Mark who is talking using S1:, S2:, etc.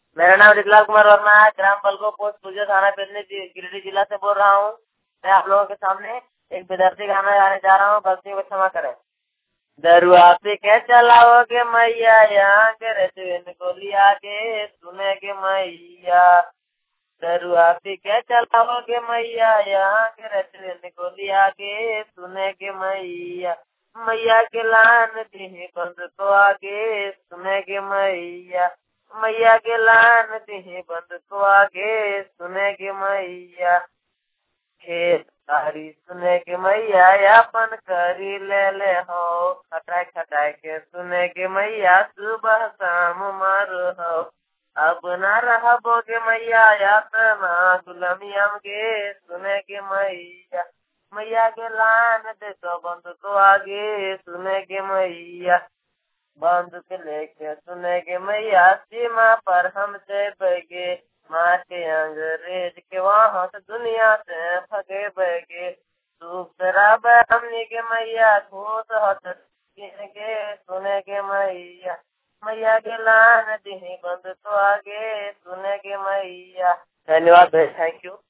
S1: मेरा नाम ऋतुलाल कुमार वर्मा है। ग्राम बलगो, पोस्ट पुलिया, थाना पेदनी, गिरिडीह जिला से बोल रहा हूँ। मैं आप लोगों के सामने एक विद्यार्थी गाना गाने जा रहा हूँ। गलतियों को क्षमा करें। दरुआ पे क्या चलाओगे मैया, यहाँ के रेस्टोरेंट को लिया के सुने के मैया। दरुआ पे क्या चलाओगे मैया, यहाँ के रेस्टोरेंट को लिया के सुने के मैया। मैया के लान दी बंद को आगे सुने के मैया। मैया के लान दी बंद को आगे सुने के मैया। खेत तारी सुने के मैया, यापन करी ले हो। खटाई खटाई के सुने के मैया, सुबह शाम मर हो। अब न रहबोगे मैया, यातना गुलामियम के सुने के मैया। मैया के लान दे तो बंद को आगे सुने के मैया। बंद के लेके सुने के मैया, सीमा पर हम से बगे मार के अंग्रेज के वहाँ से दुनिया से भगे बगे। सूप शराब हमने के मैया, घूस हट के सुने के मैया। मैया के लान दी बंद तो आगे सुने के मैया। धन्यवाद, थैंक यू।